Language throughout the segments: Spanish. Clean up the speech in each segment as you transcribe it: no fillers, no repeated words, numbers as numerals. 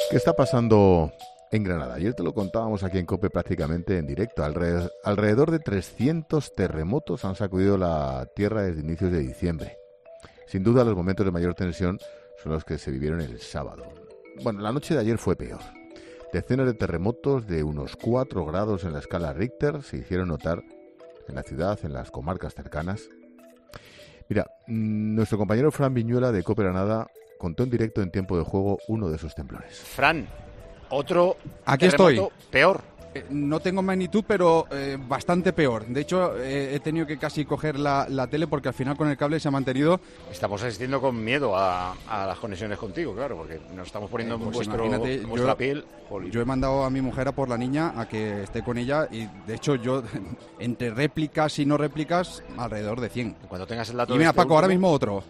¿Qué está pasando en Granada? Ayer te lo contábamos aquí en COPE prácticamente en directo. Alrededor de 300 terremotos han sacudido la tierra desde inicios de diciembre. Sin duda, los momentos de mayor tensión son los que se vivieron el sábado. Bueno, la noche de ayer fue peor. Decenas de terremotos de unos 4 grados en la escala Richter se hicieron notar en la ciudad, en las comarcas cercanas. Mira, nuestro compañero Fran Viñuela de COPE Granada contó en directo en tiempo de juego uno de esos temblores. Fran, otro aquí estoy. Peor. No tengo magnitud, pero bastante peor. De hecho, he tenido que casi coger la tele porque al final con el cable se ha mantenido. Estamos asistiendo con miedo a las conexiones contigo, claro, porque nos estamos poniendo en vuestra piel. Yo he mandado a mi mujer a por la niña a que esté con ella y, de hecho, yo entre réplicas y no réplicas, alrededor de 100. Cuando tengas el dato. Y mira, Paco, ahora mismo otro.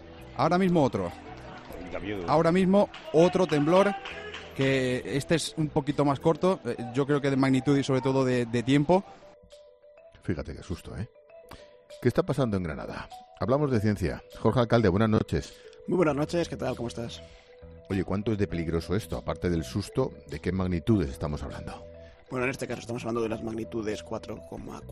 Ahora mismo otro temblor, que este es un poquito más corto, yo creo que de magnitud y sobre todo de tiempo. Fíjate qué susto, ¿eh? ¿Qué está pasando en Granada? Hablamos de ciencia. Jorge Alcalde, buenas noches. Muy buenas noches, ¿qué tal? ¿Cómo estás? Oye, ¿cuánto es de peligroso esto? Aparte del susto, ¿de qué magnitudes estamos hablando? Bueno, en este caso estamos hablando de las magnitudes 4,4,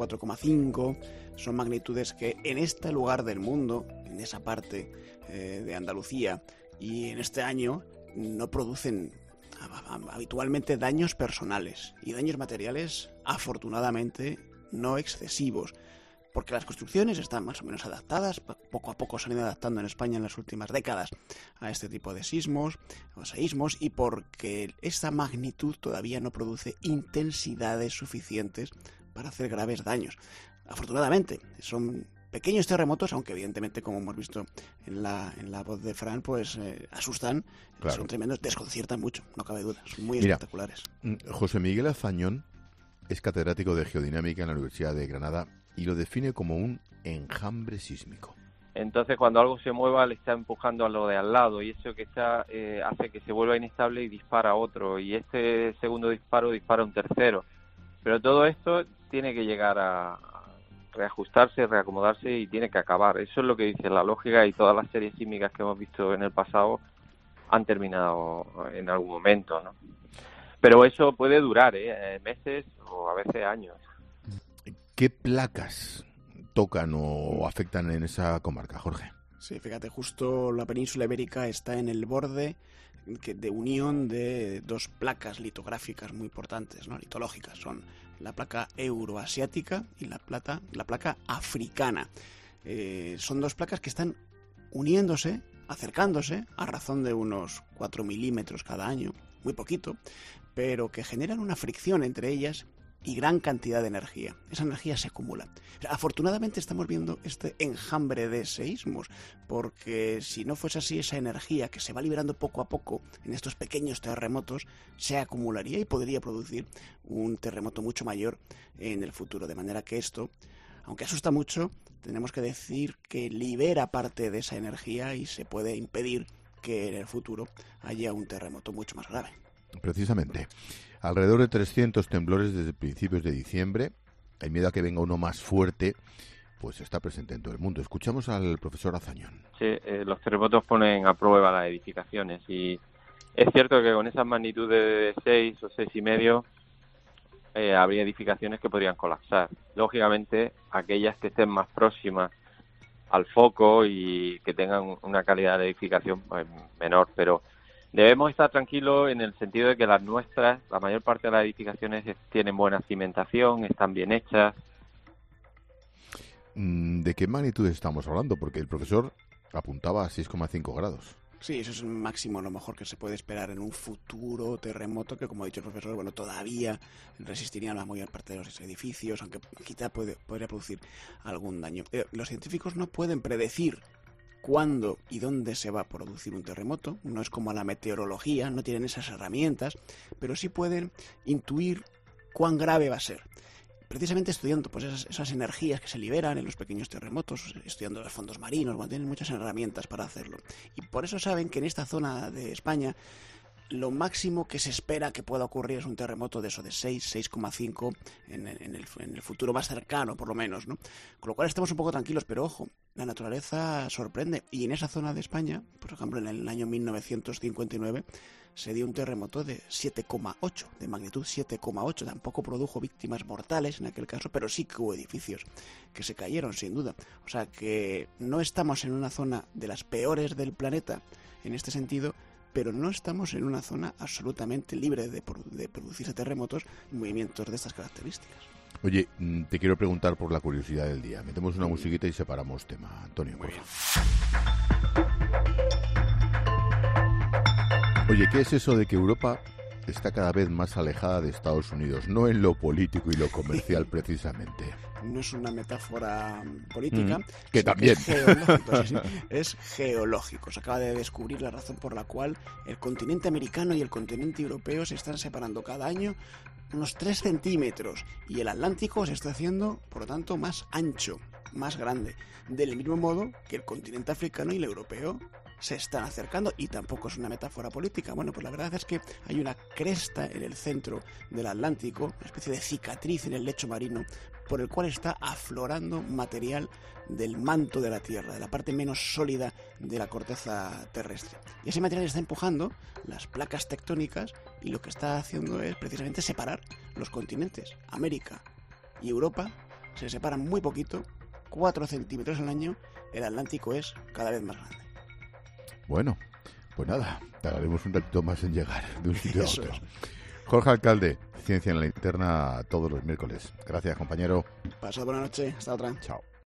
4,5. Son magnitudes que en este lugar del mundo, en esa parte de Andalucía y en este año, no producen habitualmente daños personales y daños materiales, afortunadamente, no excesivos. Porque las construcciones están más o menos adaptadas, poco a poco se han ido adaptando en España en las últimas décadas a este tipo de sismos o seísmos, y porque esta magnitud todavía no produce intensidades suficientes para hacer graves daños. Afortunadamente, son pequeños terremotos, aunque evidentemente, como hemos visto en la voz de Fran, pues asustan, claro. Son tremendos, desconciertan mucho, no cabe duda, son muy espectaculares. José Miguel Azañón es catedrático de Geodinámica en la Universidad de Granada y lo define como un enjambre sísmico. Entonces, cuando algo se mueva, le está empujando a lo de al lado, y eso que está hace que se vuelva inestable y dispara a otro, y este segundo disparo dispara un tercero. Pero todo esto tiene que llegar a reajustarse, reacomodarse, y tiene que acabar. Eso es lo que dice la lógica, y todas las series sísmicas que hemos visto en el pasado han terminado en algún momento, ¿no? Pero eso puede durar meses o a veces años. ¿Qué placas tocan o afectan en esa comarca, Jorge? Sí, fíjate, justo la península ibérica está en el borde de unión de dos placas litográficas muy importantes, ¿no? Litológicas. Son la placa euroasiática y la placa africana. Son dos placas que están uniéndose, acercándose, a razón de unos 4 milímetros cada año, muy poquito, pero que generan una fricción entre ellas y gran cantidad de energía. Esa energía se acumula. Afortunadamente estamos viendo este enjambre de seísmos, porque si no fuese así, esa energía que se va liberando poco a poco en estos pequeños terremotos se acumularía y podría producir un terremoto mucho mayor en el futuro. De manera que esto, aunque asusta mucho, tenemos que decir que libera parte de esa energía y se puede impedir que en el futuro haya un terremoto mucho más grave. Precisamente. Alrededor de 300 temblores desde principios de diciembre. Hay miedo a que venga uno más fuerte, pues está presente en todo el mundo. Escuchamos al profesor Azañón. Sí, los terremotos ponen a prueba las edificaciones, y es cierto que con esas magnitudes de 6 o 6,5 habría edificaciones que podrían colapsar. Lógicamente, aquellas que estén más próximas al foco y que tengan una calidad de edificación pues, menor, pero debemos estar tranquilos en el sentido de que las nuestras, la mayor parte de las edificaciones tienen buena cimentación, están bien hechas. ¿De qué magnitudes estamos hablando? Porque el profesor apuntaba a 6,5 grados. Sí, eso es un máximo, a lo mejor, que se puede esperar en un futuro terremoto que, como ha dicho el profesor, bueno, todavía resistirían la mayor parte de los edificios, aunque quizá podría producir algún daño. Los científicos no pueden predecir cuándo y dónde se va a producir un terremoto. No es como la meteorología, no tienen esas herramientas, pero sí pueden intuir cuán grave va a ser. Precisamente estudiando pues esas energías que se liberan en los pequeños terremotos, estudiando los fondos marinos, bueno, tienen muchas herramientas para hacerlo. Y por eso saben que en esta zona de España lo máximo que se espera que pueda ocurrir es un terremoto de eso, de 6,5 en el futuro más cercano, por lo menos, ¿no? Con lo cual estamos un poco tranquilos, pero ojo, la naturaleza sorprende. Y en esa zona de España, por ejemplo, en el año 1959, se dio un terremoto de 7,8, de magnitud 7,8. Tampoco produjo víctimas mortales en aquel caso, pero sí que hubo edificios que se cayeron, sin duda. O sea que no estamos en una zona de las peores del planeta en este sentido, pero no estamos en una zona absolutamente libre de producirse terremotos y movimientos de estas características. Oye, te quiero preguntar por la curiosidad del día. Metemos una musiquita y separamos tema. Antonio, por favor. Oye, ¿qué es eso de que Europa está cada vez más alejada de Estados Unidos? No en lo político y lo comercial, precisamente. No es una metáfora política, que también. Que es geológico, sí. Es geológico. Se acaba de descubrir la razón por la cual el continente americano y el continente europeo se están separando cada año unos 3 centímetros y el Atlántico se está haciendo, por lo tanto, más ancho, más grande. Del mismo modo que el continente africano y el europeo se están acercando, y tampoco es una metáfora política. Bueno, pues la verdad es que hay una cresta en el centro del Atlántico, una especie de cicatriz en el lecho marino, por el cual está aflorando material del manto de la Tierra, de la parte menos sólida de la corteza terrestre. Y ese material está empujando las placas tectónicas y lo que está haciendo es precisamente separar los continentes. América y Europa se separan muy poquito, 4 centímetros al año. El Atlántico es cada vez más grande. Bueno, pues nada, tardaremos un ratito más en llegar de un sitio a otro. Jorge Alcalde, Ciencia en la Linterna, todos los miércoles. Gracias, compañero. Pasad buena noche, hasta otra. Chao.